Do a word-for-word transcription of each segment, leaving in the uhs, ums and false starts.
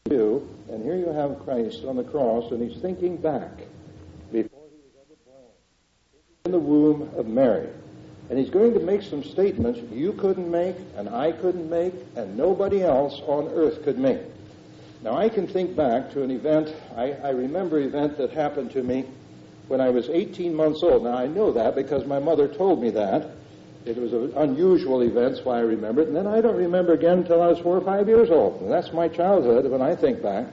you, and here you have Christ on the cross, and he's thinking back before he was ever born, in the womb of Mary. And he's going to make some statements you couldn't make, and I couldn't make, and nobody else on earth could make. Now, I can think back to an event, I, I remember an event that happened to me when I was eighteen months old. Now, I know that because my mother told me that. It was an unusual event, that's why I remember it. And then I don't remember again until I was four or five years old. And that's my childhood when I think back.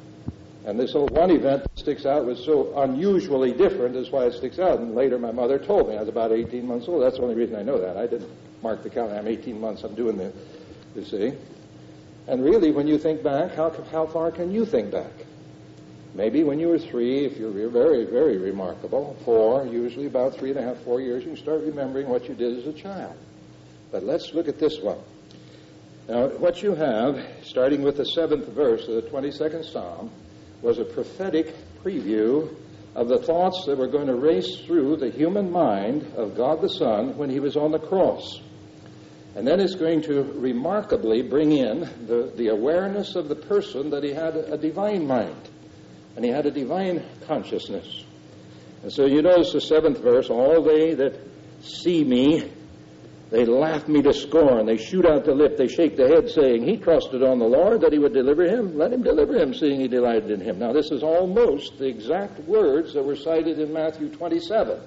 And this old one event that sticks out was so unusually different, that's why it sticks out. And later my mother told me I was about eighteen months old. That's the only reason I know that. I didn't mark the calendar. I'm eighteen months, I'm doing this, you see. And really, when you think back, how, how far can you think back? Maybe when you were three, if you're very, very remarkable, four, usually about three and a half, four years, you can start remembering what you did as a child. But let's look at this one. Now, what you have, starting with the seventh verse of the twenty-second Psalm, was a prophetic preview of the thoughts that were going to race through the human mind of God the Son when he was on the cross. And then it's going to remarkably bring in the, the awareness of the person that he had a divine mind. And he had a divine consciousness. And so you notice the seventh verse, all they that see me, they laugh me to scorn. They shoot out the lip, they shake the head, saying, he trusted on the Lord that he would deliver him. Let him deliver him, seeing he delighted in him. Now this is almost the exact words that were cited in Matthew twenty-seven.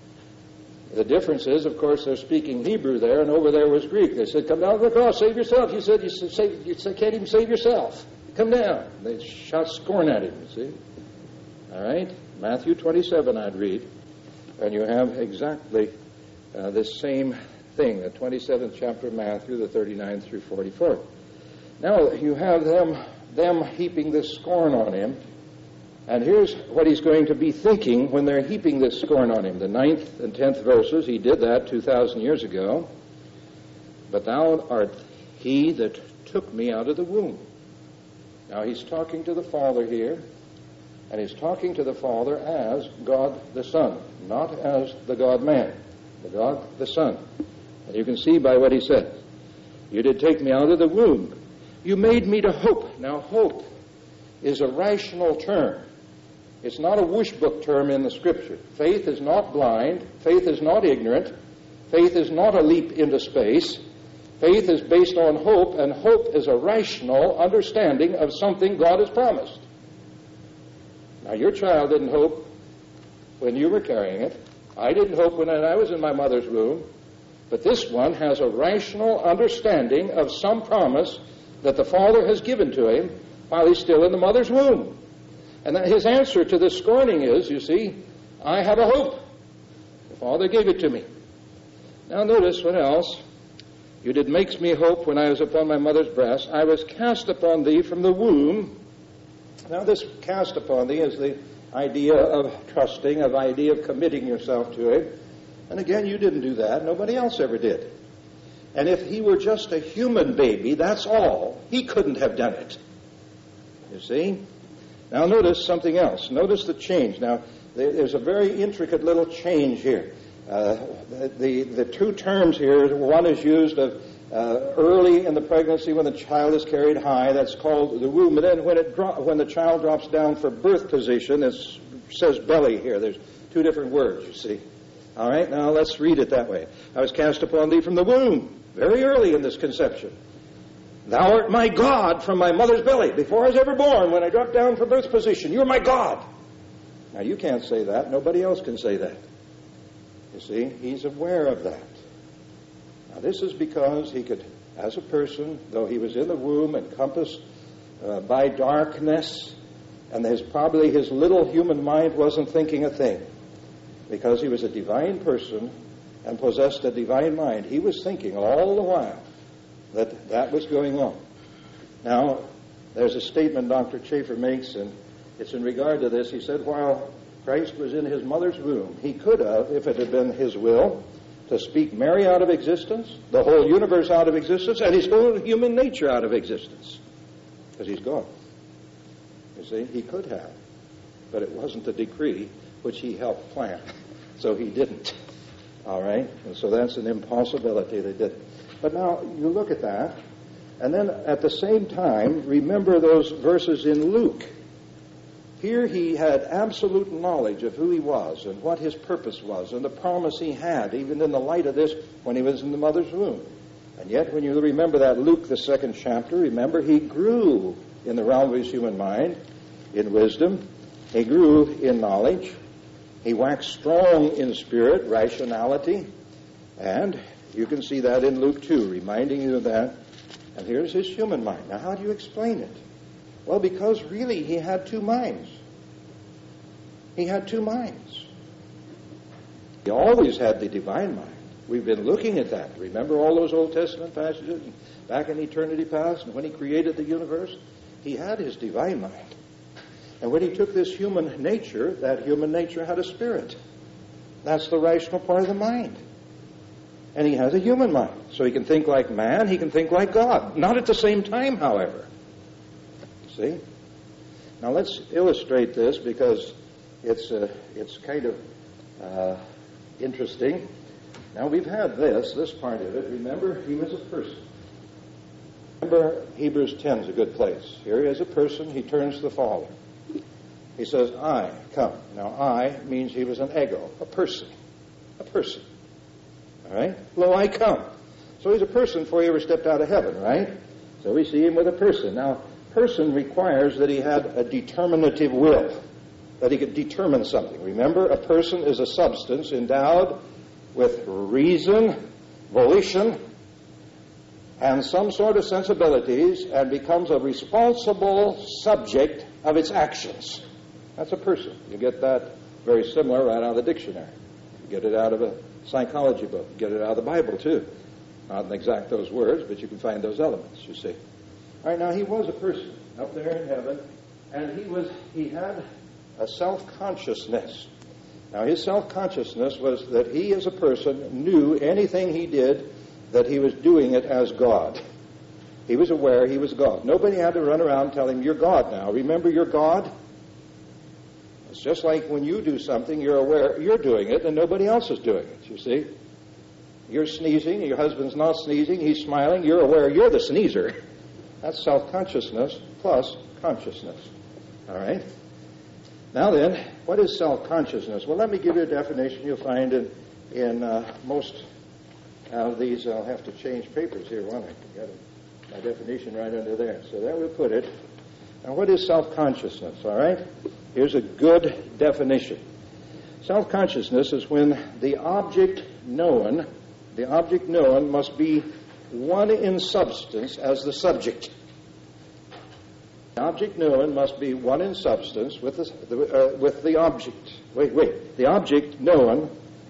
The difference is, of course, they're speaking Hebrew there, and over there was Greek. They said, come down to the cross, save yourself. You said, you, save, you can't even save yourself. Come down. They shot scorn at him, you see. All right? Matthew twenty-seven, I'd read. And you have exactly uh, this same thing, the twenty-seventh chapter of Matthew, the thirty-ninth through forty-fourth. Now, you have them, them heaping this scorn on him. And here's what he's going to be thinking when they're heaping this scorn on him. The ninth and tenth verses, he did that two thousand years ago. But thou art he that took me out of the womb. Now he's talking to the Father here, and he's talking to the Father as God the Son, not as the God-man, the God the Son. And you can see by what he says. You did take me out of the womb. You made me to hope. Now hope is a rational term. It's not a wishbook term in the Scripture. Faith is not blind. Faith is not ignorant. Faith is not a leap into space. Faith is based on hope, and hope is a rational understanding of something God has promised. Now, your child didn't hope when you were carrying it. I didn't hope when I was in my mother's womb. But this one has a rational understanding of some promise that the Father has given to him while he's still in the mother's womb. And that his answer to this scorning is, you see, I have a hope. The Father gave it to me. Now notice what else. You did make me hope when I was upon my mother's breast. I was cast upon thee from the womb. Now this cast upon thee is the idea of trusting, of idea of committing yourself to him. And again, you didn't do that. Nobody else ever did. And if he were just a human baby, that's all. He couldn't have done it. You see? Now notice something else. Notice the change. Now, there's a very intricate little change here. Uh, the, the two terms here, one is used of uh, early in the pregnancy when the child is carried high. That's called the womb. And then when, it dro- when the child drops down for birth position, it says belly here. There's two different words, you see. All right, now let's read it that way. I was cast upon thee from the womb, very early in this conception. Thou art my God from my mother's belly. Before I was ever born, when I dropped down for birth position, you're my God. Now, you can't say that. Nobody else can say that. You see, he's aware of that. Now, this is because he could, as a person, though he was in the womb, encompassed uh, by darkness, and his, probably his little human mind wasn't thinking a thing. Because he was a divine person and possessed a divine mind, he was thinking all the while that that was going on. Now, there's a statement Doctor Chafer makes, and it's in regard to this. He said, while Christ was in his mother's womb, he could have, if it had been his will, to speak Mary out of existence, the whole universe out of existence, and his whole human nature out of existence. Because he's gone. You see, he could have, but it wasn't a decree which he helped plan. So he didn't. All right? And so that's an impossibility that did. But now, you look at that, And then at the same time, remember those verses in Luke. Here he had absolute knowledge of who he was and what his purpose was and the promise he had, even in the light of this when he was in the mother's womb. And yet, when you remember that Luke, the second chapter, remember he grew in the realm of his human mind, in wisdom. He grew in knowledge. He waxed strong in spirit, rationality. And you can see that in Luke two, reminding you of that. And here's his human mind. Now, how do you explain it? Well, because really he had two minds. He had two minds. He always had the divine mind. We've been looking at that. Remember all those Old Testament passages back in eternity past, and when he created the universe? He had his divine mind. And when he took this human nature, that human nature had a spirit. That's the rational part of the mind. And he has a human mind. So he can think like man, he can think like God. Not at the same time, however. See? Now let's illustrate this because it's uh, it's kind of uh, interesting. Now we've had this, this part of it. Remember, he was a person. Remember, Hebrews ten is a good place. Here he is a person, he turns to the Father. He says, I, come. Now I means he was an ego, a person. A person. All right? Lo, I come. So he's a person before he ever stepped out of heaven, right? So we see him with a person. Now, person requires that he had a determinative will, that he could determine something. Remember, a person is a substance endowed with reason, volition, and some sort of sensibilities, and becomes a responsible subject of its actions. That's a person. You get that very similar right out of the dictionary. You get it out of a psychology book. You get it out of the Bible, too. Not in exact those words, but you can find those elements, you see. All right, now he was a person up there in heaven, and he was he had a self-consciousness. Now, his self-consciousness was that he as a person knew anything he did that he was doing it as God. He was aware he was God. Nobody had to run around and tell him, you're God now. Remember, you're God? It's just like when you do something, you're aware you're doing it and nobody else is doing it, you see. You're sneezing, your husband's not sneezing, he's smiling, you're aware you're the sneezer. That's self-consciousness plus consciousness. All right? Now then, what is self-consciousness? Well, let me give you a definition you'll find in, in uh, most of these. I'll have to change papers here, won't I? Got my definition right under there. So there we put it. Now, what is self-consciousness? All right? Here's a good definition. Self-consciousness is when the object known, the object known must be one in substance as the subject. The object known must be one in substance with the, uh, with the object. Wait, wait. The object known,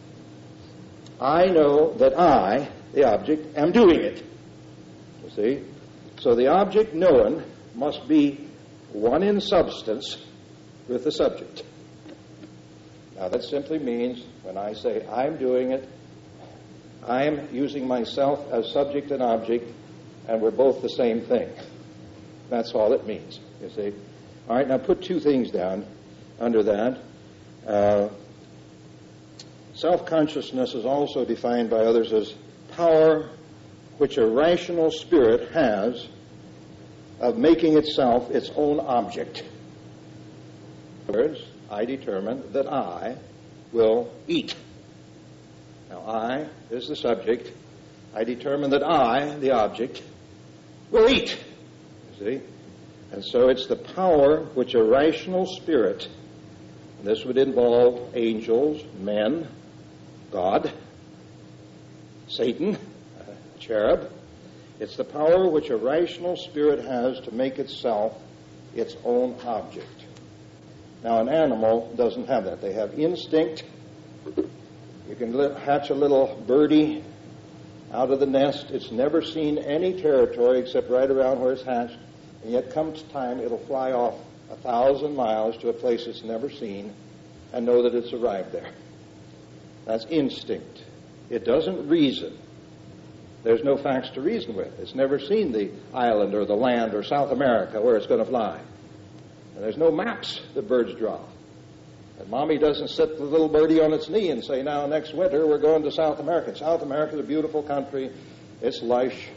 I know that I, the object, am doing it. You see? So the object known must be one in substance with the subject. Now that simply means when I say I'm doing it, I'm using myself as subject and object, and we're both the same thing. That's all it means, you see. All right, now put two things down under that. Uh, self-consciousness is also defined by others as power which a rational spirit has of making itself its own object. In other words, I determine that I will eat. Now, I is the subject. I determine that I, the object, will eat. You see? And so it's the power which a rational spirit, and this would involve angels, men, God, Satan, a cherub. It's the power which a rational spirit has to make itself its own object. Now, an animal doesn't have that. They have instinct. You can hatch a little birdie out of the nest. It's never seen any territory except right around where it's hatched. And yet comes time, it'll fly off a thousand miles to a place it's never seen and know that it's arrived there. That's instinct. It doesn't reason. There's no facts to reason with. It's never seen the island or the land or South America where it's going to fly. And there's no maps that birds draw. And Mommy doesn't sit the little birdie on its knee and say, now, next winter, we're going to South America. South America is a beautiful country. It's lush.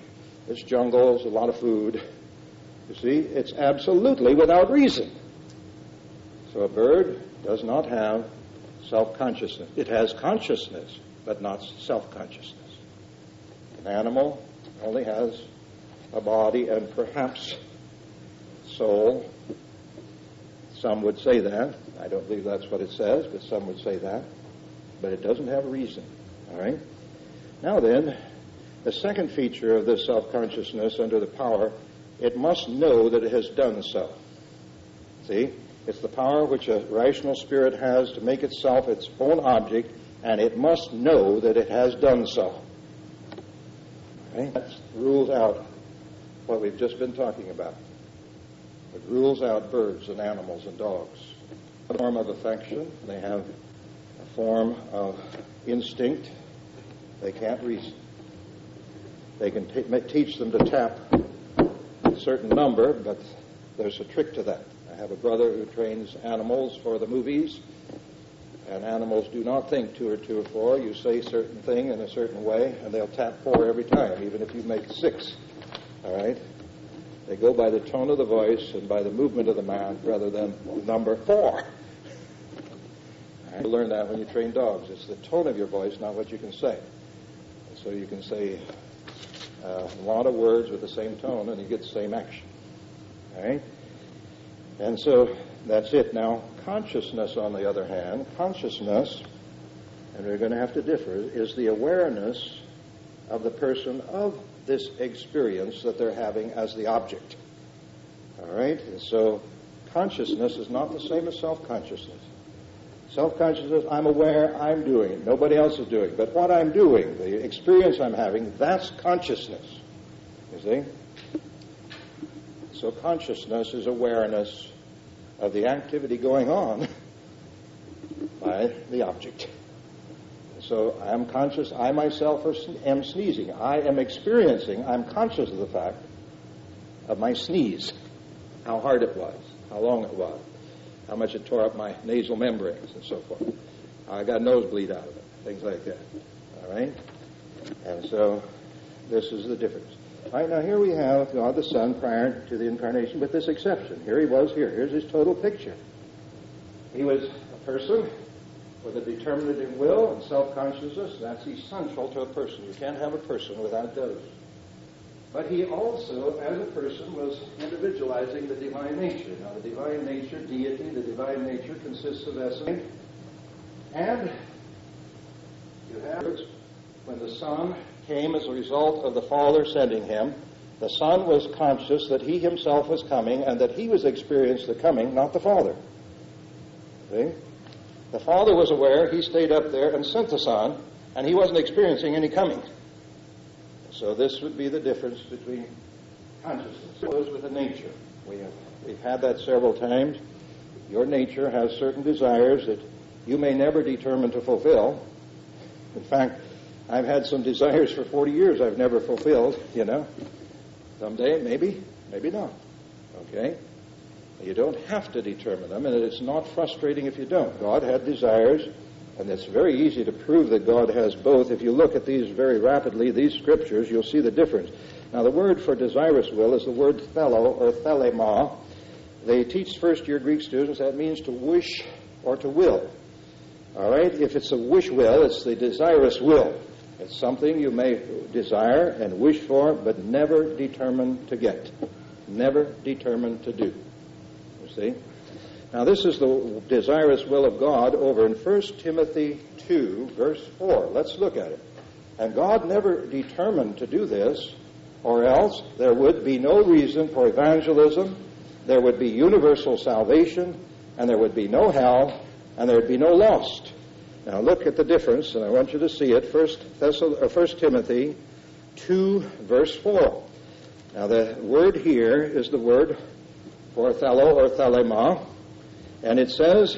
it's jungles, a lot of food. You see, it's absolutely without reason. So a bird does not have self-consciousness. It has consciousness, but not self-consciousness. An animal only has a body and perhaps soul. Some would say that. I don't believe that's what it says, but some would say that. But it doesn't have reason. All right? Now then, the second feature of this self-consciousness under the power, it must know that it has done so. See? It's the power which a rational spirit has to make itself its own object, and it must know that it has done so. Okay? That rules out what we've just been talking about. It rules out birds and animals and dogs. A form of affection. They have a form of instinct. They can't reason. They can t- teach them to tap a certain number, but there's a trick to that. I have a brother who trains animals for the movies, and animals do not think two or two or four. You say a certain thing in a certain way, and they'll tap four every time, even if you make six. All right? They go by the tone of the voice and by the movement of the mouth rather than number four. You learn that when you train dogs. It's the tone of your voice, not what you can say. So you can say uh, a lot of words with the same tone, and you get the same action. All right? And so that's it. Now, consciousness, on the other hand, consciousness, and we're going to have to differ, is the awareness of the person of this experience that they're having as the object. All right? And so consciousness is not the same as self-consciousness. Self-consciousness, I'm aware, I'm doing it. Nobody else is doing it. But what I'm doing, the experience I'm having, that's consciousness. You see? So consciousness is awareness of the activity going on by the object. So I'm conscious, I myself am sneezing. I am experiencing, I'm conscious of the fact of my sneeze, how hard it was, how long it was, how much it tore up my nasal membranes and so forth. I got a nosebleed out of it, things like that. All right? And so this is the difference. All right, now here we have God the Son prior to the incarnation with this exception. Here he was here. Here's his total picture. He was a person with a determinative will and self-consciousness. That's essential to a person. You can't have a person without those. But he also, as a person, was individualizing the divine nature. Now, the divine nature, deity, the divine nature consists of essence. And you have, when the Son came as a result of the Father sending him, the Son was conscious that he himself was coming and that he was experiencing the coming, not the Father. See? The Father was aware, he stayed up there and sent the Son, and he wasn't experiencing any coming. So this would be the difference between consciousness. It goes with the nature. We have, we've had that several times. Your nature has certain desires that you may never determine to fulfill. In fact, I've had some desires for forty years I've never fulfilled, you know. Someday, maybe, maybe not. Okay? You don't have to determine them, and it's not frustrating if you don't. God had desires, and it's very easy to prove that God has both. If you look at these very rapidly, these scriptures, you'll see the difference. Now, the word for desirous will is the word thelo, or thelema. They teach first-year Greek students that means to wish or to will. All right? If it's a wish will, it's the desirous will. It's something you may desire and wish for, but never determine to get. Never determine to do. You see? Now, this is the desirous will of God over in First Timothy two, verse four. Let's look at it. And God never determined to do this, or else there would be no reason for evangelism, there would be universal salvation, and there would be no hell, and there would be no lost. Now, look at the difference, and I want you to see it. First, Thessal- First Timothy two, verse four. Now, the word here is the word for thelo or thelema. And it says,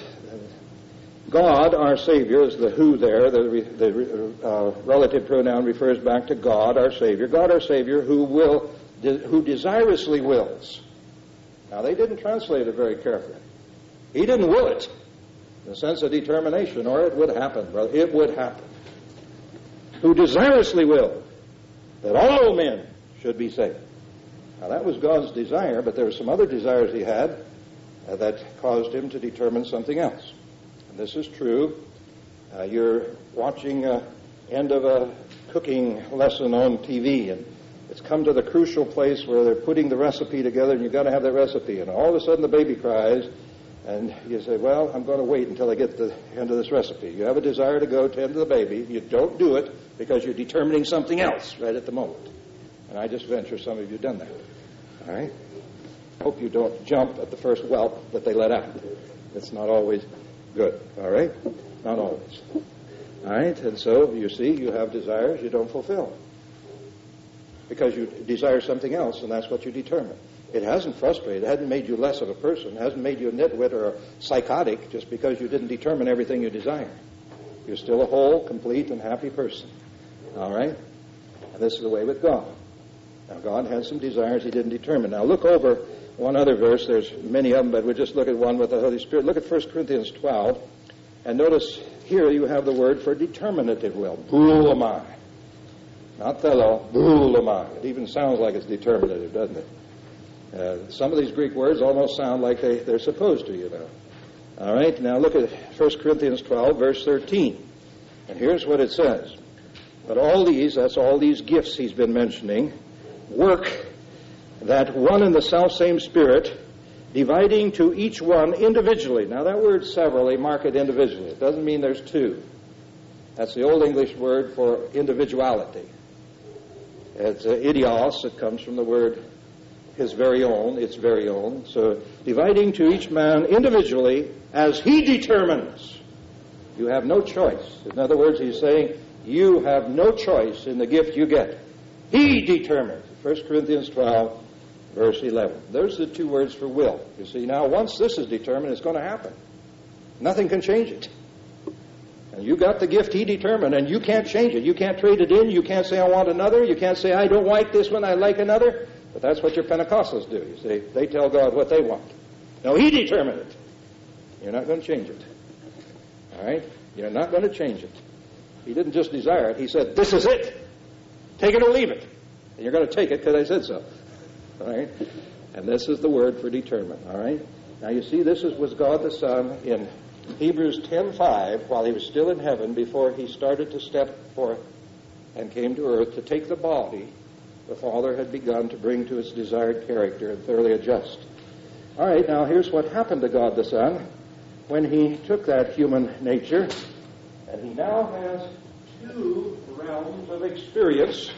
God, our Savior, is the who there. The, the uh, relative pronoun refers back to God, our Savior. God, our Savior, who will, de- who desirously wills. Now, they didn't translate it very carefully. He didn't will it in the sense of determination, or it would happen, brother. It would happen. Who desirously will that all men should be saved. Now, that was God's desire, but there were some other desires he had uh, that caused him to determine something else. And this is true. Uh, you're watching uh, end of a cooking lesson on T V, and it's come to the crucial place where they're putting the recipe together, and you've got to have that recipe. And all of a sudden the baby cries, and you say, well, I'm going to wait until I get to the end of this recipe. You have a desire to go tend to the baby. You don't do it because you're determining something else right at the moment. And I just venture some of you have done that. All right? Hope you don't jump at the first whelp that they let out. It's not always good. All right? Not always. All right? And so, you see, you have desires you don't fulfill because you desire something else, and that's what you determine. It hasn't frustrated. It hasn't made you less of a person. It hasn't made you a nitwit or a psychotic just because you didn't determine everything you desire. You're still a whole, complete, and happy person. All right? And this is the way with God. Now, God has some desires he didn't determine. Now, look over one other verse. There's many of them, but we'll just look at one with the Holy Spirit. Look at First Corinthians twelve, and notice here you have the word for determinative will. Boulamai. Not thelo, boulamai. It even sounds like it's determinative, doesn't it? Uh, some of these Greek words almost sound like they, they're supposed to, you know. All right, now look at First Corinthians twelve, verse thirteen. And here's what it says. But all these, that's all these gifts he's been mentioning, work that one and the self-same Spirit, dividing to each one individually. Now that word severally, mark it individually. It doesn't mean there's two. That's the Old English word for individuality. It's uh, idios. It comes from the word his very own, its very own. So dividing to each man individually as he determines. You have no choice. In other words, he's saying you have no choice in the gift you get. He determines. First Corinthians twelve, verse eleven. Those are the two words for will. You see, now once this is determined, it's going to happen. Nothing can change it. And you got the gift he determined, and you can't change it. You can't trade it in. You can't say, I want another. You can't say, I don't like this one, I like another. But that's what your Pentecostals do. You see, they tell God what they want. No, he determined it. You're not going to change it. All right? You're not going to change it. He didn't just desire it. He said, this is it. Take it or leave it. And you're going to take it because I said so. All right? And this is the word for determine. All right? Now, you see, this is, was God the Son in Hebrews ten five, while he was still in heaven, before he started to step forth and came to earth to take the body the Father had begun to bring to its desired character and thoroughly adjust. All right, now here's what happened to God the Son when he took that human nature, and he now has two realms of experience.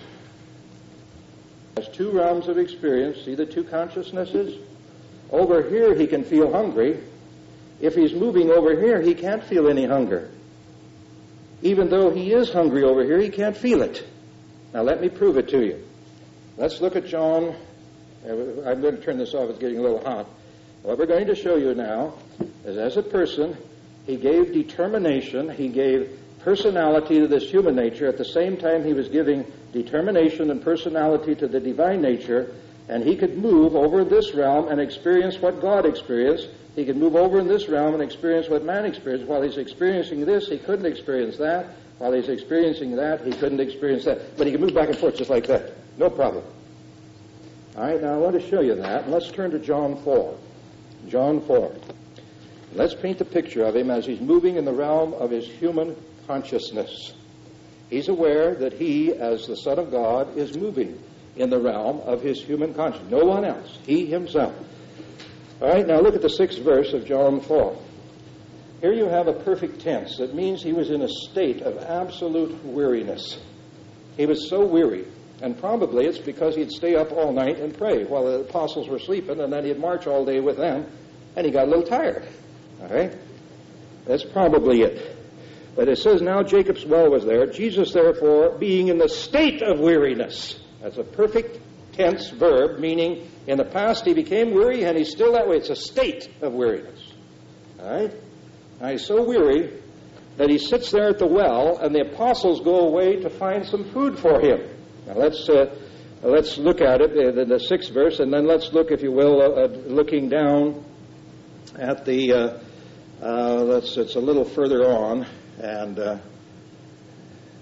Has two realms of experience. See the two consciousnesses? Over here he can feel hungry. If he's moving over here, he can't feel any hunger. Even though he is hungry over here, he can't feel it. Now let me prove it to you. Let's look at John. I'm going to turn this off. It's getting a little hot. What we're going to show you now is, as a person, he gave determination, he gave personality to this human nature. At the same time, he was giving determination and personality to the divine nature, and he could move over this realm and experience what God experienced. He could move over in this realm and experience what man experienced. While he's experiencing this, he couldn't experience that. While he's experiencing that, he couldn't experience that. But he could move back and forth just like that. No problem. All right, now I want to show you that. Let's turn to John four. John four. Let's paint the picture of him as he's moving in the realm of his human consciousness. He's aware that he, as the Son of God, is moving in the realm of his human consciousness. No one else. He himself. All right, now look at the sixth verse of John four. Here you have a perfect tense. That means he was in a state of absolute weariness. He was so weary, and probably it's because he'd stay up all night and pray while the apostles were sleeping, and then he'd march all day with them, and he got a little tired. All right? That's probably it. But it says, now Jacob's well was there. Jesus, therefore, being in the state of weariness. That's a perfect tense verb, meaning in the past he became weary, and he's still that way. It's a state of weariness. All right? Now he's so weary that he sits there at the well, and the apostles go away to find some food for him. Now let's uh, let's look at it in the sixth verse, and then let's look, if you will, uh, uh, looking down at the. Uh, uh, let's. It's a little further on, and uh,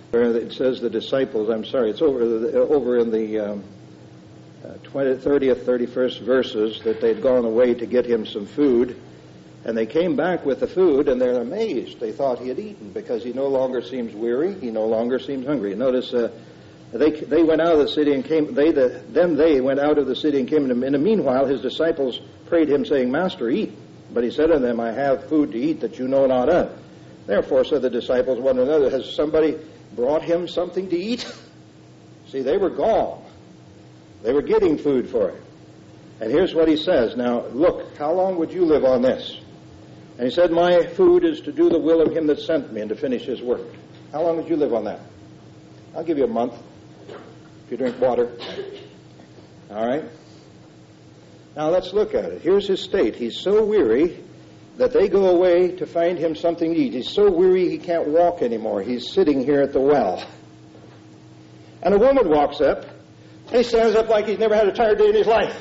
Where it says the disciples, I'm sorry, it's over the, over in the um, uh, twentieth, thirtieth, thirty-first verses, that they'd gone away to get him some food, and they came back with the food, and they're amazed. They thought he had eaten, because he no longer seems weary, he no longer seems hungry. Notice uh, they they went out of the city and came. They the, then they went out of the city and came to him. In the meanwhile, his disciples prayed him, saying, Master, eat. But he said to them, I have food to eat that you know not of. Therefore said the disciples one to another, has somebody brought him something to eat? See, they were gone. They were getting food for him. And here's what he says. Now, look, how long would you live on this? And he said, my food is to do the will of him that sent me and to finish his work. How long would you live on that? I'll give you a month if you drink water. All right? Now, let's look at it. Here's his state. He's so weary that they go away to find him something to eat. He's so weary he can't walk anymore. He's sitting here at the well. And a woman walks up, and he stands up like he's never had a tired day in his life.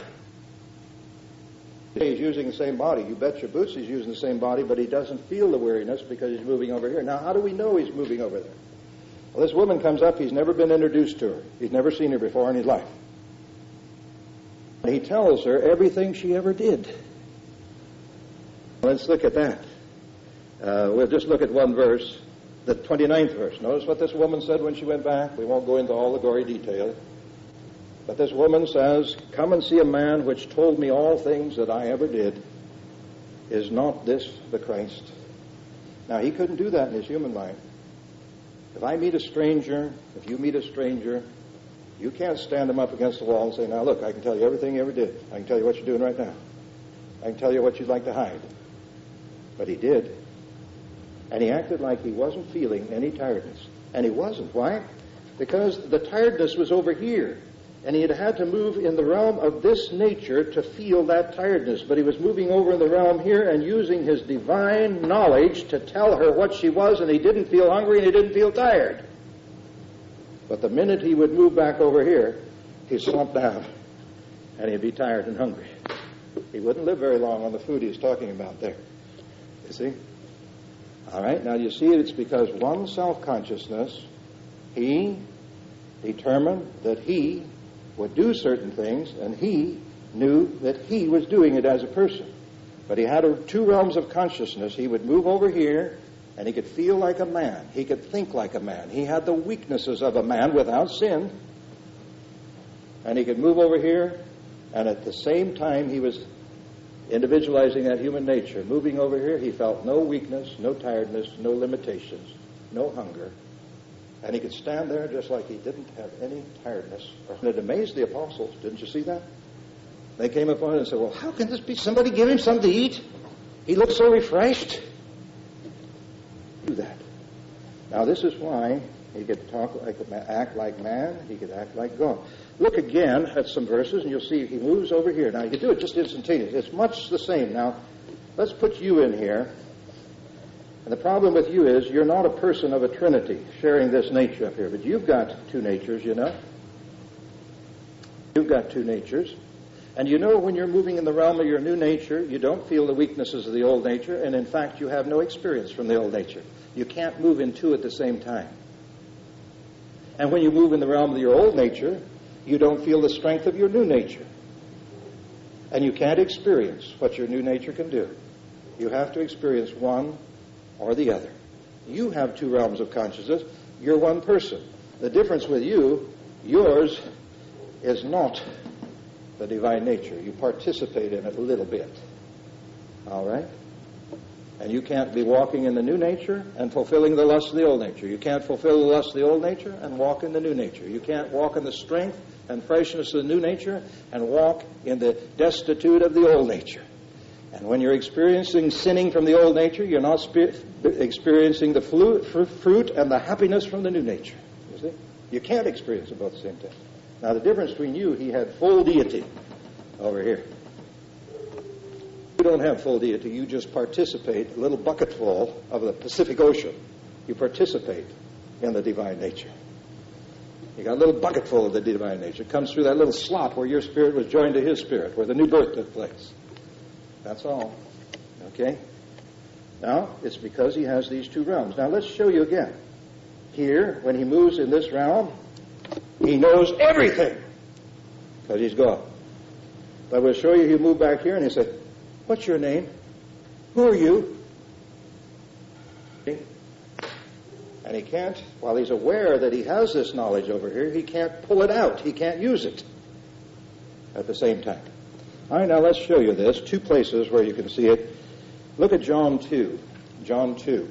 He's using the same body. You bet your boots he's using the same body, but he doesn't feel the weariness because he's moving over here. Now, how do we know he's moving over there? Well, this woman comes up. He's never been introduced to her. He's never seen her before in his life. And he tells her everything she ever did. Let's look at that. Uh, we'll just look at one verse, the twenty-ninth verse. Notice what this woman said when she went back. We won't go into all the gory detail. But this woman says, come and see a man which told me all things that I ever did. Is not this the Christ? Now, he couldn't do that in his human mind. If I meet a stranger, if you meet a stranger, you can't stand him up against the wall and say, now look, I can tell you everything you ever did. I can tell you what you're doing right now. I can tell you what you'd like to hide. But he did. And he acted like he wasn't feeling any tiredness. And he wasn't. Why? Because the tiredness was over here. And he had had to move in the realm of this nature to feel that tiredness. But he was moving over in the realm here and using his divine knowledge to tell her what she was, and he didn't feel hungry and he didn't feel tired. But the minute he would move back over here, he'd slump down and he'd be tired and hungry. He wouldn't live very long on the food he's talking about there. You see? All right, now you see it's because one self-consciousness, he determined that he would do certain things, and he knew that he was doing it as a person. But he had a, two realms of consciousness. He would move over here, and he could feel like a man. He could think like a man. He had the weaknesses of a man without sin. And he could move over here, and at the same time he was individualizing that human nature. Moving over here, he felt no weakness, no tiredness, no limitations, no hunger. And he could stand there just like he didn't have any tiredness. And it amazed the apostles. Didn't you see that? They came upon him and said, well, how can this be? Somebody give him something to eat? He looks so refreshed. Do that. Now, this is why he could talk like, act like man. He could act like God. Look again at some verses, and you'll see he moves over here. Now, you can do it just instantaneous. It's much the same. Now, let's put you in here. And the problem with you is you're not a person of a trinity sharing this nature up here, but you've got two natures, you know. You've got two natures. And you know when you're moving in the realm of your new nature, you don't feel the weaknesses of the old nature, and in fact you have no experience from the old nature. You can't move in two at the same time. And when you move in the realm of your old nature, you don't feel the strength of your new nature. And you can't experience what your new nature can do. You have to experience one or the other. You have two realms of consciousness. You're one person. The difference with you, yours, is not the divine nature. You participate in it a little bit. All right? And you can't be walking in the new nature and fulfilling the lust of the old nature. You can't fulfill the lust of the old nature and walk in the new nature. You can't walk in the strength and freshness of the new nature and walk in the destitute of the old nature. And when you're experiencing sinning from the old nature, you're not spe- experiencing the flu- fr- fruit and the happiness from the new nature. You see? You can't experience it both at the same time. Now, the difference between you, he had full deity over here. You don't have full deity. You just participate, a little bucketful of the Pacific Ocean. You participate in the divine nature. You got a little bucketful of the divine nature. It comes through that little slot where your spirit was joined to his spirit, where the new birth took place. That's all. Okay? Now, it's because he has these two realms. Now, let's show you again. here, when he moves in this realm, he knows everything because he's God. But we'll show you, he'll move back here and he'll say, what's your name? Who are you? And he can't, while he's aware that he has this knowledge over here, he can't pull it out. He can't use it at the same time. All right, now let's show you this. Two places where you can see it. Look at John two. John two.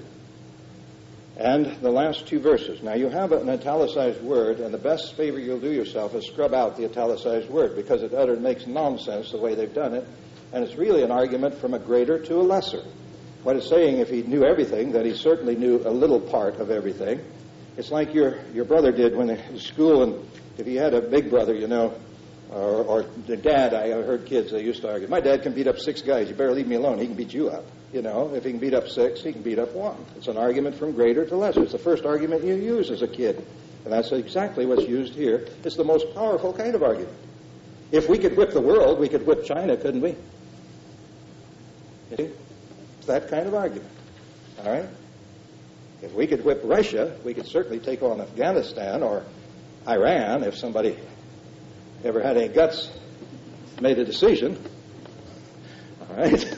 And the last two verses. Now, you have an italicized word, and the best favor you'll do yourself is scrub out the italicized word, because it utterly makes nonsense the way they've done it, and it's really an argument from a greater to a lesser. What it's saying, if he knew everything, that he certainly knew a little part of everything. It's like your your brother did when in school, and if he had a big brother, you know, or, or the dad, I heard kids, they used to argue, my dad can beat up six guys, you better leave me alone, he can beat you up. You know, if he can beat up six, he can beat up one. It's an argument from greater to lesser. It's the first argument you use as a kid. And that's exactly what's used here. It's the most powerful kind of argument. If we could whip the world, we could whip China, couldn't we? You see? It's that kind of argument. All right? If we could whip Russia, we could certainly take on Afghanistan or Iran if somebody ever had any guts, made a decision. All right?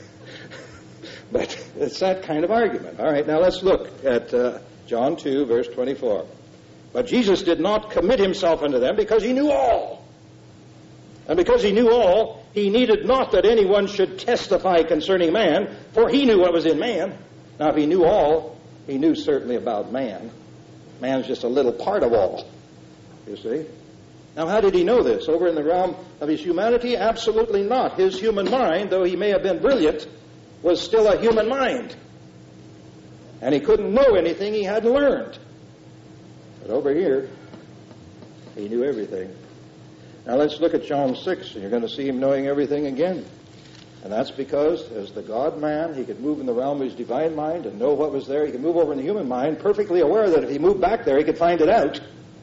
But it's that kind of argument. All right, now let's look at uh, John two, verse twenty-four. But Jesus did not commit himself unto them because he knew all. And because he knew all, he needed not that anyone should testify concerning man, for he knew what was in man. Now, if he knew all, he knew certainly about man. Man's just a little part of all, you see. Now, how did he know this? Over in the realm of his humanity? Absolutely not. His human mind, though he may have been brilliant, was still a human mind. And he couldn't know anything he hadn't learned. But over here, he knew everything. Now let's look at John six, and you're going to see him knowing everything again. And that's because, as the God-man, he could move in the realm of his divine mind and know what was there. He could move over in the human mind, perfectly aware that if he moved back there, he could find it out.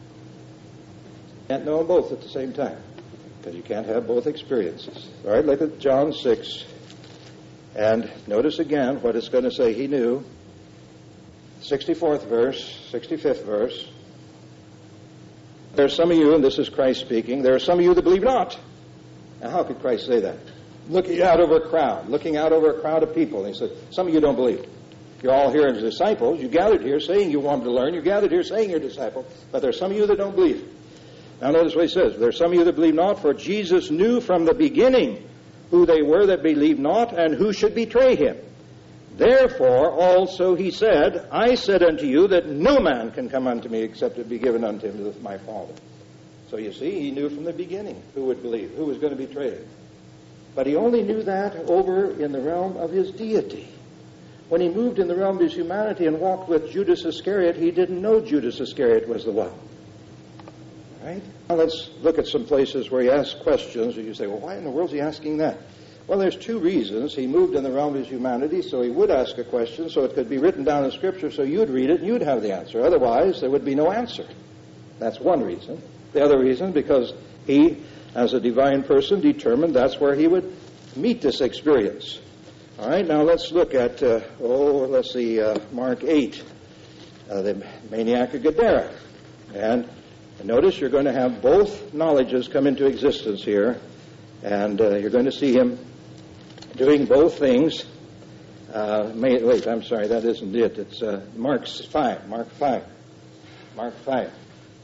You can't know them both at the same time, because you can't have both experiences. All right, look at John six. And notice again what it's going to say he knew. sixty-fourth verse, sixty-fifth verse. There are some of you, and this is Christ speaking, there are some of you that believe not. Now, how could Christ say that? Looking out over a crowd, looking out over a crowd of people. And he said, some of you don't believe. You're all here as disciples. You gathered here saying you wanted to learn. You gathered here saying you're disciples. But there are some of you that don't believe. Now, notice what he says. There are some of you that believe not, for Jesus knew from the beginning who they were that believed not, and who should betray him. Therefore also he said, I said unto you that no man can come unto me except it be given unto him of my Father. So you see, he knew from the beginning who would believe, who was going to betray him. But he only knew that over in the realm of his deity. When he moved in the realm of his humanity and walked with Judas Iscariot, he didn't know Judas Iscariot was the one. Right? Now let's look at some places where he asks questions, and you say, well, why in the world is he asking that? Well, there's two reasons. He moved in the realm of his humanity, so he would ask a question, so it could be written down in Scripture, so you'd read it and you'd have the answer. Otherwise, there would be no answer. That's one reason. The other reason, because he, as a divine person, determined that's where he would meet this experience. All right, now let's look at, uh, oh, let's see, uh, Mark eight, uh, the maniac of Gadara. And notice you're going to have both knowledges come into existence here, and uh, you're going to see him doing both things. Uh, may, wait, I'm sorry, that isn't it. It's uh, Mark five. Mark five. Mark five.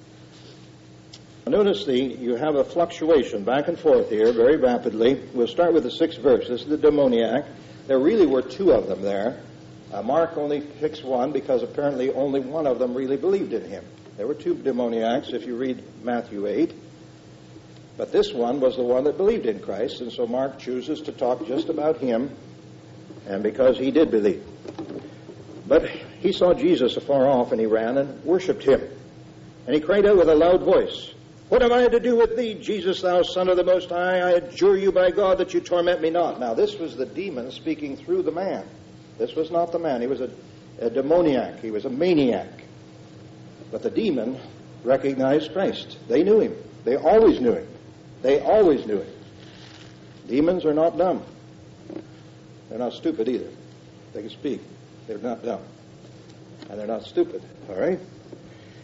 Notice the you have a fluctuation back and forth here very rapidly. We'll start with the sixth verse. This is the demoniac. There really were two of them there. Uh, Mark only picks one because apparently only one of them really believed in him. There were two demoniacs if you read Matthew eight. But this one was the one that believed in Christ, and so Mark chooses to talk just about him, and because he did believe. But he saw Jesus afar off, and he ran and worshipped him. And he cried out with a loud voice, What have I to do with thee, Jesus, thou Son of the Most High? I adjure you by God that you torment me not. Now this was the demon speaking through the man. This was not the man. He was a, a demoniac. He was a maniac. But the demon recognized Christ. They knew him. They always knew him. They always knew him. Demons are not dumb. They're not stupid either. They can speak. They're not dumb. And they're not stupid. All right?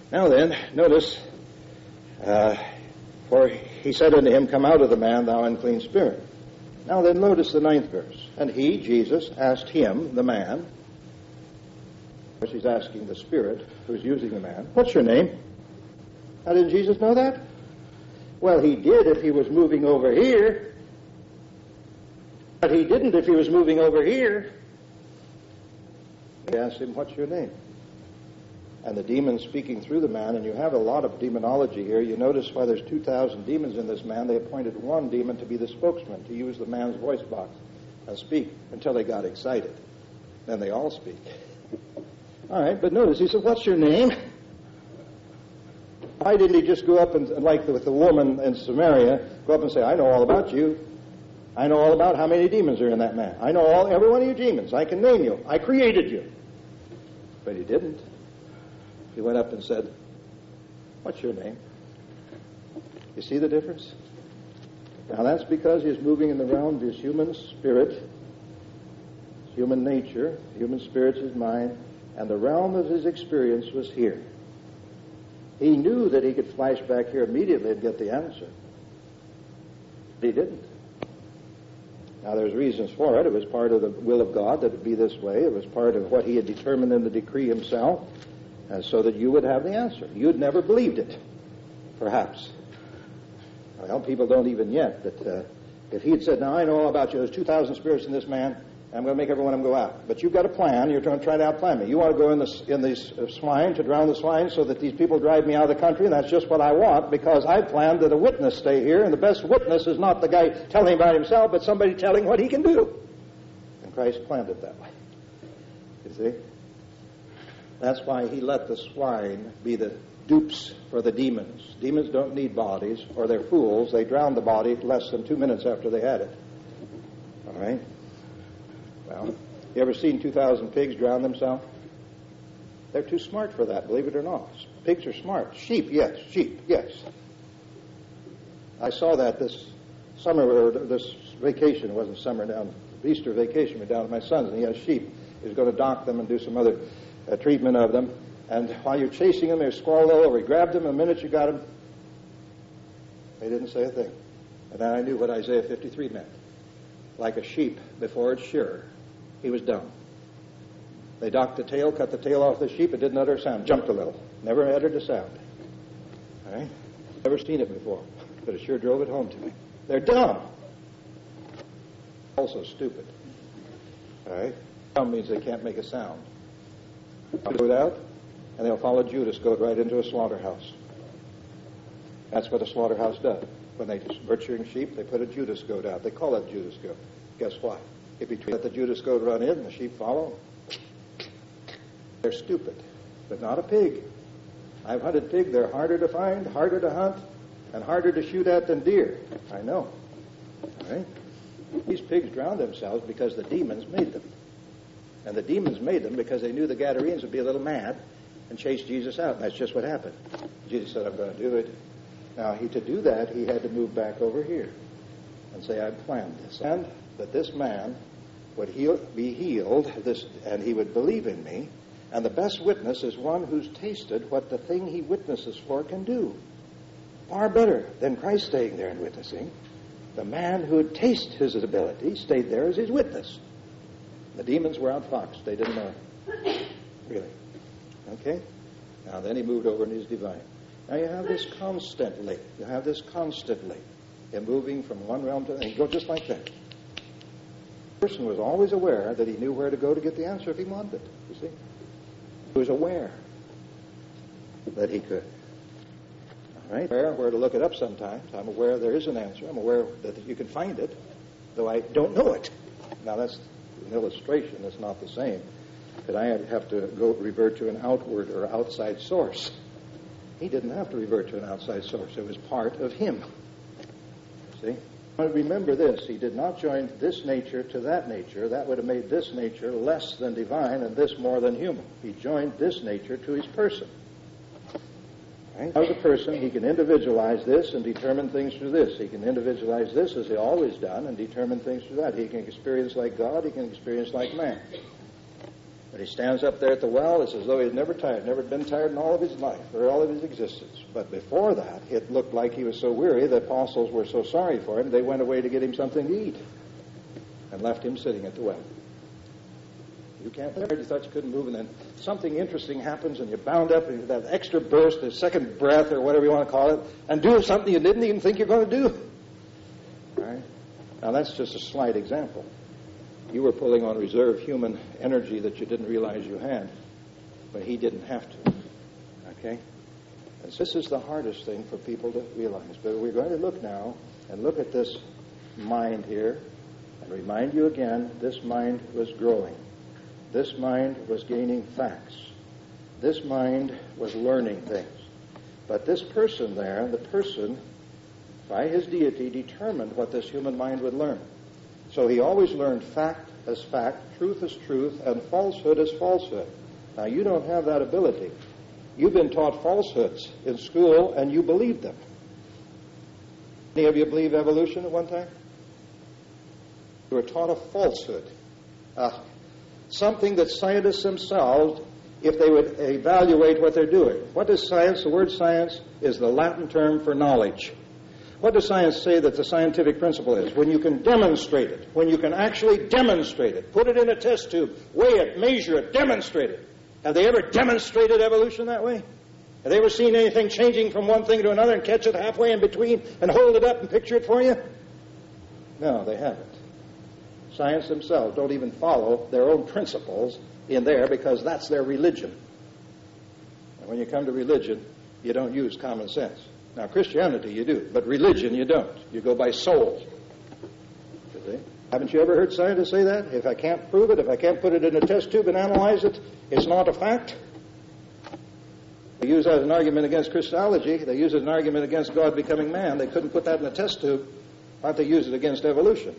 Now then, notice, uh, for he said unto him, Come out of the man, thou unclean spirit. Now then, notice the ninth verse. And he, Jesus, asked him, the man, of course he's asking the spirit who's using the man, What's your name? How did Jesus know that? Well, he did if he was moving over here. But he didn't if he was moving over here. He asked him, What's your name? And the demon speaking through the man, and you have a lot of demonology here. You notice why there's two thousand demons in this man. They appointed one demon to be the spokesman, to use the man's voice box and speak until they got excited. Then they all speak. All right, but notice, he said, What's your name? Why didn't he just go up and, like with the woman in Samaria, go up and say, I know all about you. I know all about how many demons are in that man. I know all every one of you demons. I can name you. I created you. But he didn't. He went up and said, What's your name? You see the difference? Now that's because he's moving in the realm of his human spirit, human nature, human spirit's his mind, and the realm of his experience was here. He knew that he could flash back here immediately and get the answer. But he didn't. Now there's reasons for it. It was part of the will of God that it would be this way. It was part of what he had determined in the decree himself, uh, so that you would have the answer. You'd never believed it, perhaps. Well, people don't even yet. But uh, if he had said, now I know all about you. There's two thousand spirits in this man. I'm going to make every one of them go out. But you've got a plan. You're trying to try to outplan me. You want to go in the, in these uh, swine, to drown the swine, so that these people drive me out of the country, and that's just what I want, because I planned that a witness stay here, and the best witness is not the guy telling about himself, but somebody telling what he can do. And Christ planned it that way. You see? That's why he let the swine be the dupes for the demons. Demons don't need bodies, or they're fools. They drown the body less than two minutes after they had it. All right? Well, you ever seen two thousand pigs drown themselves? They're too smart for that, believe it or not. Pigs are smart. Sheep, yes. Sheep, yes. I saw that this summer, or this vacation. It wasn't summer, down Easter vacation. We're down at my son's, and he has sheep. He's going to dock them and do some other uh, treatment of them. And while you're chasing them, they're squalled all over. He grabbed them, and the minute you got them, they didn't say a thing. And then I knew what Isaiah fifty-three meant. Like a sheep before it's shearer, he was dumb. They docked the tail, cut the tail off the sheep. It didn't utter a sound. Jumped a little. Never uttered a sound. All right? Never seen it before, but it sure drove it home to me. They're dumb. Also stupid. All right? Dumb means they can't make a sound. They'll go out, and they'll follow Judas goat right into a slaughterhouse. That's what a slaughterhouse does. When they butchering sheep, they put a Judas goat out. They call it Judas goat. Guess why? If you let the Judas goat run in and the sheep follow, they're stupid, but not a pig. I've hunted pig. They're harder to find, harder to hunt, and harder to shoot at than deer. I know. All right? These pigs drowned themselves because the demons made them. And the demons made them because they knew the Gadarenes would be a little mad and chase Jesus out. And that's just what happened. Jesus said, I'm going to do it. Now, he, to do that, he had to move back over here and say, I planned this. And that this man would heal, be healed, this, and he would believe in me. And the best witness is one who's tasted what the thing he witnesses for can do. Far better than Christ staying there and witnessing. The man who had tasted his ability stayed there as his witness. The demons were outfoxed. They didn't know it. Really. Okay? Now, then he moved over and he's divine. Now, you have this constantly. You have this constantly in moving from one realm to the other. You go just like that. The person was always aware that he knew where to go to get the answer if he wanted it. You see? He was aware that he could. All right? Aware where to look it up sometimes. I'm aware there is an answer. I'm aware that you can find it, though I don't know it. Now, that's an illustration. It's not the same. But I have to go revert to an outward or outside source. He didn't have to revert to an outside source. It was part of him. See? But remember this. He did not join this nature to that nature. That would have made this nature less than divine and this more than human. He joined this nature to his person. Right? As a person, he can individualize this and determine things through this. He can individualize this, as he always done, and determine things through that. He can experience like God. He can experience like man. But he stands up there at the well, it's as though he's never tired, never been tired in all of his life, or all of his existence. But before that, it looked like he was so weary, the apostles were so sorry for him, they went away to get him something to eat and left him sitting at the well. You can't bear it. You thought you couldn't move, and then something interesting happens, and you're bound up into that extra burst, the second breath, or whatever you want to call it, and do something you didn't even think you're going to do. All right? Now, that's just a slight example. You were pulling on reserve human energy that you didn't realize you had, but he didn't have to. Okay? And this is the hardest thing for people to realize. But we're going to look now and look at this mind here and remind you again, this mind was growing. This mind was gaining facts. This mind was learning things. But this person there, the person, by his deity, determined what this human mind would learn. So he always learned fact as fact, truth as truth, and falsehood as falsehood. Now, you don't have that ability. You've been taught falsehoods in school, and you believe them. Any of you believe evolution at one time? You were taught a falsehood. Uh, something that scientists themselves, if they would evaluate what they're doing. What is science? The word science is the Latin term for knowledge. What does science say that the scientific principle is? When you can demonstrate it, when you can actually demonstrate it, put it in a test tube, weigh it, measure it, demonstrate it. Have they ever demonstrated evolution that way? Have they ever seen anything changing from one thing to another and catch it halfway in between and hold it up and picture it for you? No, they haven't. Science themselves don't even follow their own principles in there because that's their religion. And when you come to religion, you don't use common sense. Now, Christianity you do, but religion you don't. You go by soul. See? Haven't you ever heard scientists say that? If I can't prove it, if I can't put it in a test tube and analyze it, it's not a fact. They use that as an argument against Christology. They use it as an argument against God becoming man. They couldn't put that in a test tube. Why don't they use it against evolution?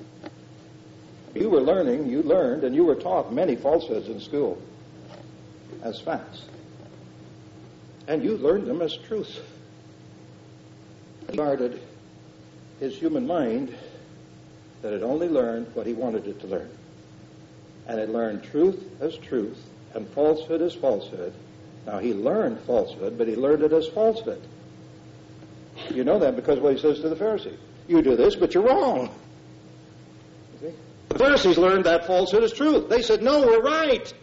You were learning, you learned, and you were taught many falsehoods in school as facts. And you learned them as truth. He guarded his human mind that it only learned what he wanted it to learn. And it learned truth as truth and falsehood as falsehood. Now, he learned falsehood, but he learned it as falsehood. You know that because of what he says to the Pharisee. You do this, but you're wrong. You see? The Pharisees learned that falsehood as truth. They said, no, we're right.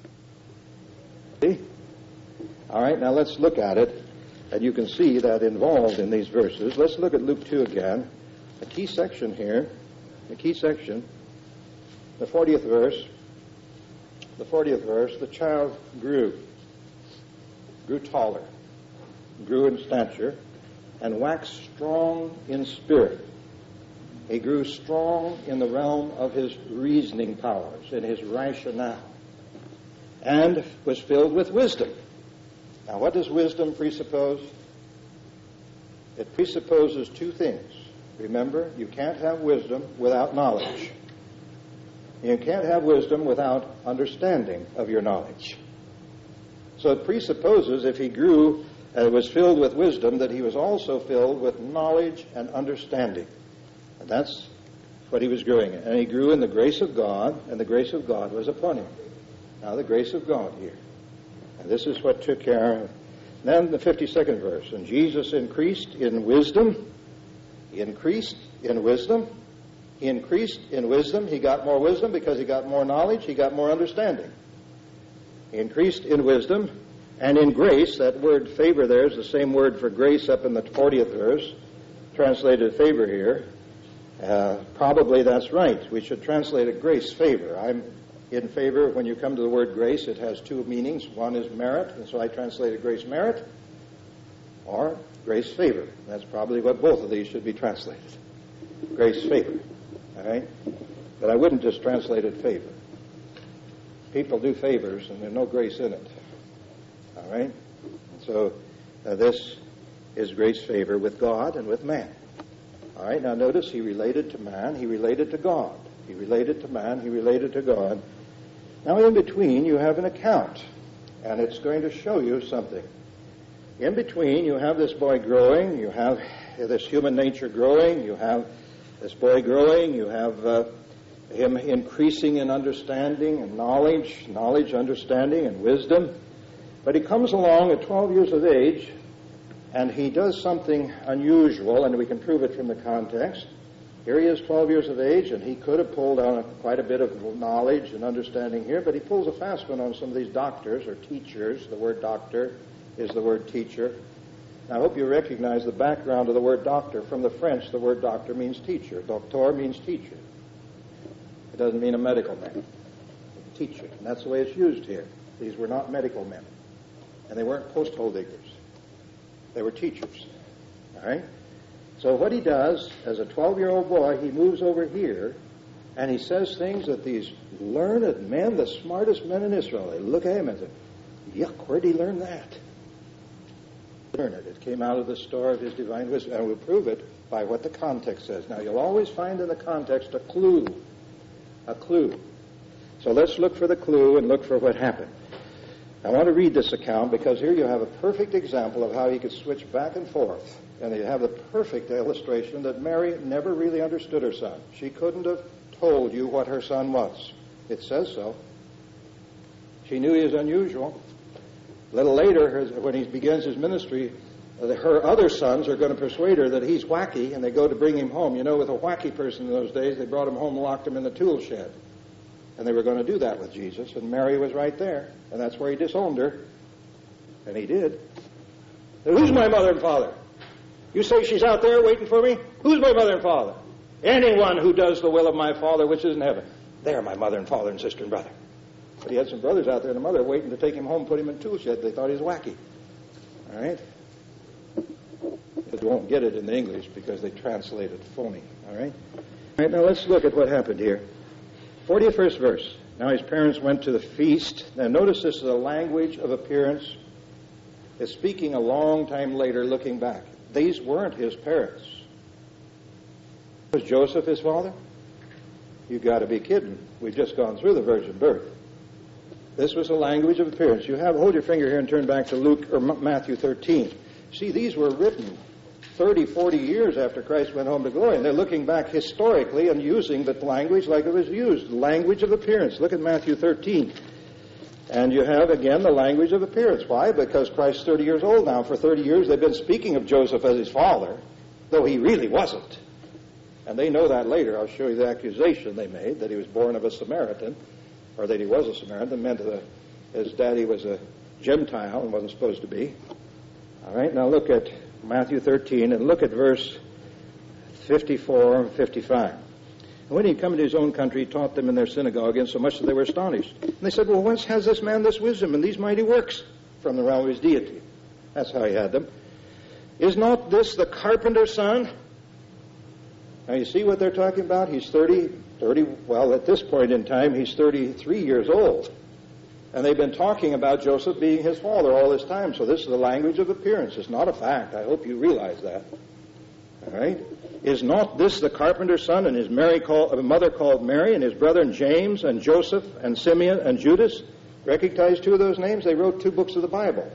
See? All right, now let's look at it. And you can see that involved in these verses. Let's look at Luke two again. A key section here. The key section. The fortieth verse. The fortieth verse. The child grew. Grew taller. Grew in stature. And waxed strong in spirit. He grew strong in the realm of his reasoning powers, in his rationale. And was filled with wisdom. Now, what does wisdom presuppose? It presupposes two things. Remember, you can't have wisdom without knowledge. You can't have wisdom without understanding of your knowledge. So it presupposes if he grew and was filled with wisdom, that he was also filled with knowledge and understanding. And that's what he was growing in. And he grew in the grace of God, and the grace of God was upon him. Now, the grace of God here. And this is what took care of. Then the fifty-second verse. And Jesus increased in wisdom. He increased in wisdom. He increased in wisdom. He got more wisdom because he got more knowledge. He got more understanding. He increased in wisdom and in grace. That word favor there is the same word for grace up in the fortieth verse. Translated favor here. Uh, probably that's right. We should translate it grace, favor. I'm in favor. When you come to the word grace, it has two meanings. One is merit, and so I translated grace merit, or grace favor. That's probably what both of these should be translated. Grace favor. All right? But I wouldn't just translate it favor. People do favors, and there's no grace in it. All right? And so uh, this is grace favor with God and with man. All right? Now notice he related to man, he related to God. He related to man, he related to God. Now, in between, you have an account, and it's going to show you something. In between, you have this boy growing, you have this human nature growing, you have this boy growing, you have uh, him increasing in understanding and knowledge, knowledge, understanding, and wisdom. But he comes along at twelve years of age, and he does something unusual, and we can prove it from the context. Here he is, twelve years of age, and he could have pulled on a, quite a bit of knowledge and understanding here, but he pulls a fast one on some of these doctors or teachers. The word doctor is the word teacher. Now, I hope you recognize the background of the word doctor. From the French, the word doctor means teacher. Doctor means teacher. It doesn't mean a medical man. It's a teacher. And that's the way it's used here. These were not medical men. And they weren't post-hole diggers. They were teachers. All right? So what he does, as a twelve-year-old boy, he moves over here, and he says things that these learned men, the smartest men in Israel, they look at him and say, yuck, where'd he learn that? Learn it. It came out of the store of his divine wisdom, and we'll prove it by what the context says. Now, you'll always find in the context a clue. A clue. So let's look for the clue and look for what happened. I want to read this account because here you have a perfect example of how he could switch back and forth. And you have the perfect illustration that Mary never really understood her son. She couldn't have told you what her son was. It says so. She knew he was unusual. A little later, when he begins his ministry, her other sons are going to persuade her that he's wacky, and they go to bring him home. You know, with a wacky person in those days, they brought him home and locked him in the tool shed. And they were going to do that with Jesus, and Mary was right there. And that's where he disowned her. And he did. Who's my mother and father? You say she's out there waiting for me? Who's my mother and father? Anyone who does the will of my Father which is in heaven. They're my mother and father and sister and brother. But he had some brothers out there and a mother waiting to take him home, put him in a tool shed. They thought he was wacky. All right? But you won't get it in the English because they translate it phony. All right? All right, now let's look at what happened here. forty-first verse. Now his parents went to the feast. Now notice this is a language of appearance. It's speaking a long time later, looking back. These weren't his parents. Was Joseph his father? You've got to be kidding. We've just gone through the virgin birth. This was a language of appearance. You have, hold your finger here and turn back to Luke or Matthew thirteen. See, these were written thirty, forty years after Christ went home to glory, and they're looking back historically and using the language like it was used, language of appearance. Look at Matthew thirteen. And you have, again, the language of appearance. Why? Because Christ's thirty years old now. For thirty years they've been speaking of Joseph as his father, though he really wasn't. And they know that later. I'll show you the accusation they made, that he was born of a Samaritan, or that he was a Samaritan, meant that his daddy was a Gentile and wasn't supposed to be. All right, now look at Matthew thirteen and look at verse fifty-four and fifty-five. And when he had come into his own country, he taught them in their synagogue, insomuch that they were astonished. And they said, well, whence has this man this wisdom and these mighty works? From the realm of his deity. That's how he had them. Is not this the carpenter's son? Now you see what they're talking about? He's thirty, thirty, well, at this point in time, he's thirty-three years old. And they've been talking about Joseph being his father all this time. So this is the language of appearance. It's not a fact. I hope you realize that. All right? Is not this the carpenter's son, and his Mary called, uh, mother called Mary, and his brethren James and Joseph and Simeon and Judas? Recognize two of those names? They wrote two books of the Bible.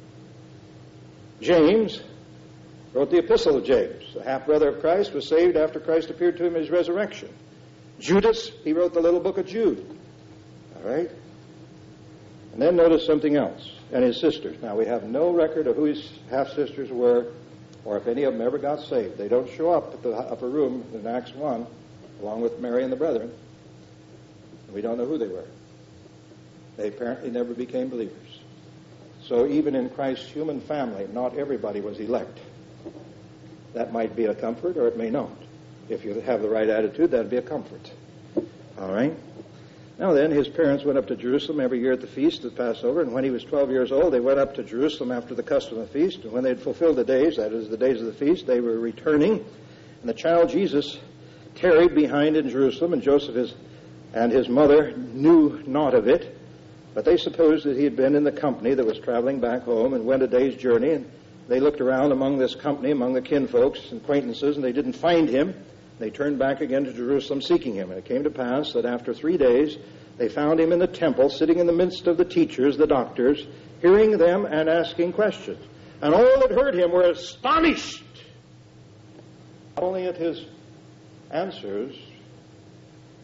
James wrote the Epistle of James. The half-brother of Christ was saved after Christ appeared to him in his resurrection. Judas, he wrote the little book of Jude. All right? And then notice something else. And his sisters. Now, we have no record of who his half-sisters were, or if any of them ever got saved. They don't show up at the upper room in Acts one, along with Mary and the brethren. We don't know who they were. They apparently never became believers. So even in Christ's human family, not everybody was elect. That might be a comfort, or it may not. If you have the right attitude, that would be a comfort. All right? Now then, his parents went up to Jerusalem every year at the feast of Passover, and when he was twelve years old, they went up to Jerusalem after the custom of the feast, and when they had fulfilled the days, that is, the days of the feast, they were returning, and the child Jesus tarried behind in Jerusalem, and Joseph his, and his mother knew not of it, but they supposed that he had been in the company that was traveling back home, and went a day's journey, and they looked around among this company, among the kinfolks and acquaintances, and they didn't find him. They turned back again to Jerusalem seeking him. And it came to pass that after three days they found him in the temple, sitting in the midst of the teachers, the doctors, hearing them and asking questions. And all that heard him were astonished, not only at his answers,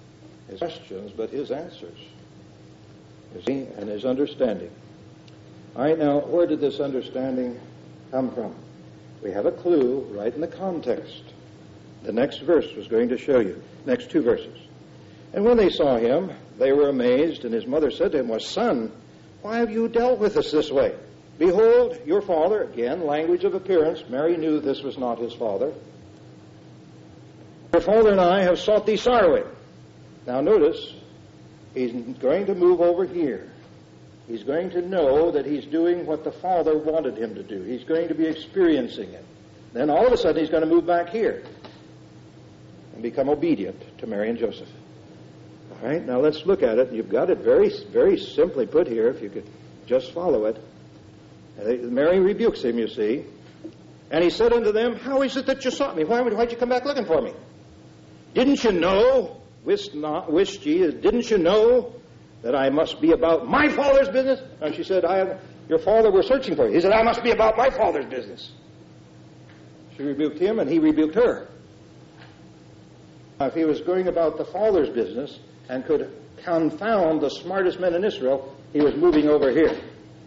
his questions, but his answers. You see, and his understanding. All right, now, where did this understanding come from? We have a clue right in the context. The next verse was going to show you. Next two verses. And when they saw him, they were amazed, and his mother said to him, "Well, son, why have you dealt with us this way? Behold, your father," again, language of appearance. Mary knew this was not his father. "Your father and I have sought thee sorrowing." Now notice, he's going to move over here. He's going to know that he's doing what the Father wanted him to do. He's going to be experiencing it. Then all of a sudden he's going to move back here and become obedient to Mary and Joseph. All right, now let's look at it. You've got it very, very simply put here, if you could just follow it. Mary rebukes him, you see. And he said unto them, "How is it that you sought me? Why why'd you come back looking for me? Didn't you know, wist not, wist ye, didn't you know that I must be about my Father's business?" And she said, "I am, your father were searching for you." He said, "I must be about my Father's business." She rebuked him, and he rebuked her. Now, if he was going about the Father's business and could confound the smartest men in Israel, he was moving over here.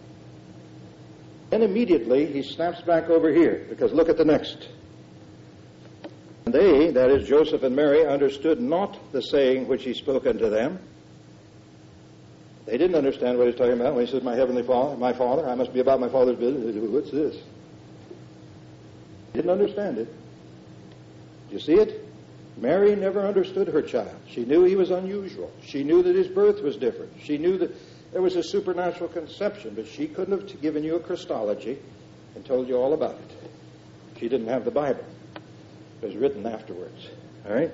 And immediately he snaps back over here, because look at the next. "And they," that is Joseph and Mary, "understood not the saying which he spoke unto them." They didn't understand what he's talking about when he says, "My heavenly Father, my Father, I must be about my Father's business." They said, "What's this?" Didn't understand it. Do you see it? Mary never understood her child. She knew he was unusual. She knew that his birth was different. She knew that there was a supernatural conception, but she couldn't have given you a Christology and told you all about it. She didn't have the Bible. It was written afterwards. All right?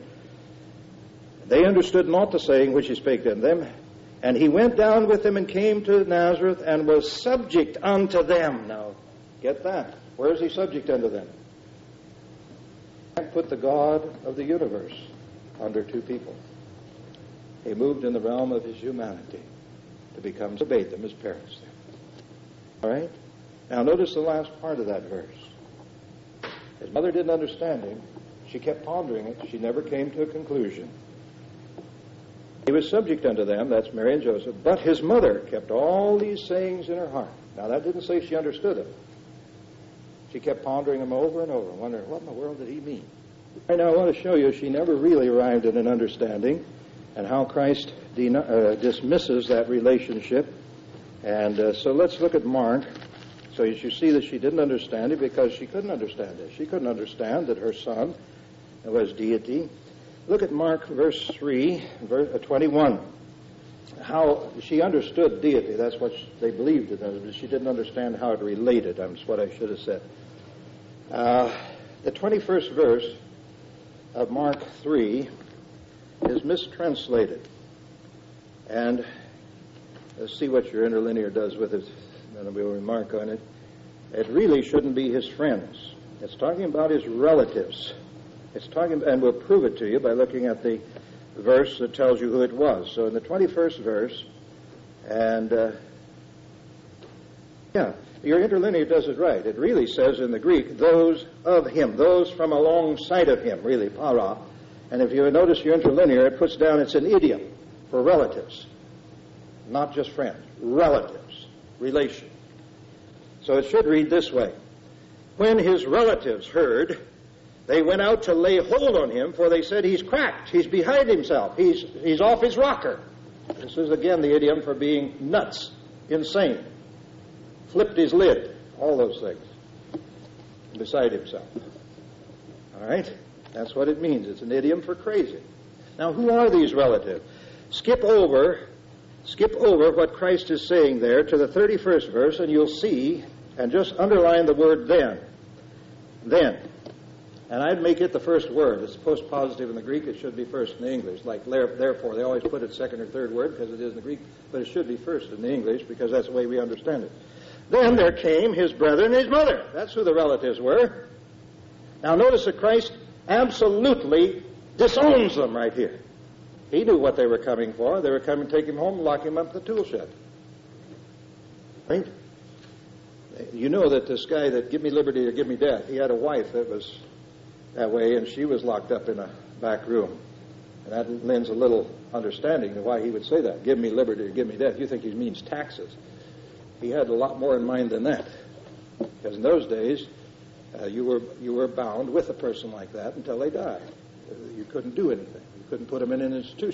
They understood not the saying which he spake unto them. And he went down with them and came to Nazareth and was subject unto them. Now, get that. Where is he subject unto them? Can't put the God of the universe under two people. He moved in the realm of his humanity to become, obeyed them as parents. All right? Now, notice the last part of that verse. His mother didn't understand him. She kept pondering it. She never came to a conclusion. He was subject unto them, that's Mary and Joseph, but his mother kept all these sayings in her heart. Now, that didn't say she understood them. She kept pondering them over and over, wondering, what in the world did he mean? Right now, I want to show you she never really arrived at an understanding and how Christ den- uh, dismisses that relationship. And uh, so let's look at Mark. So as you see that she didn't understand it because she couldn't understand it. She couldn't understand that her son was deity. Look at Mark verse three, verse twenty-one. How she understood deity. That's what they believed it was, but she didn't understand how it related. That's what I should have said. Uh, the twenty-first verse of Mark three is mistranslated. And let's see what your interlinear does with it. Then we'll remark on it. It really shouldn't be his friends. It's talking about his relatives. It's talking, and we'll prove it to you by looking at the verse that tells you who it was. So in the twenty-first verse, and uh, yeah, your interlinear does it right. It really says in the Greek, those of him, those from alongside of him, really, para. And if you notice your interlinear, it puts down, it's an idiom for relatives, not just friends, relatives, relation. So it should read this way. When his relatives heard, they went out to lay hold on him, for they said, he's cracked, he's behind himself, he's, he's off his rocker. This is again the idiom for being nuts, insane, flipped his lid, all those things, beside himself. All right? That's what it means. It's an idiom for crazy. Now, who are these relatives? Skip over, skip over what Christ is saying there to the thirty-first verse, and you'll see, and just underline the word then. Then. And I'd make it the first word. It's post-positive in the Greek. It should be first in the English. Like therefore, they always put it second or third word because it is in the Greek, but it should be first in the English because that's the way we understand it. Then there came his brother and his mother. That's who the relatives were. Now notice that Christ absolutely disowns them right here. He knew what they were coming for. They were coming to take him home and lock him up in the tool shed. Right? You know that this guy that give me liberty or give me death, he had a wife that was that way, and she was locked up in a back room. And that lends a little understanding to why he would say that. Give me liberty or give me death. You think he means taxes. He had a lot more in mind than that. Because in those days, uh, you were you were bound with a person like that until they died. Uh, you couldn't do anything. You couldn't put them in an institution.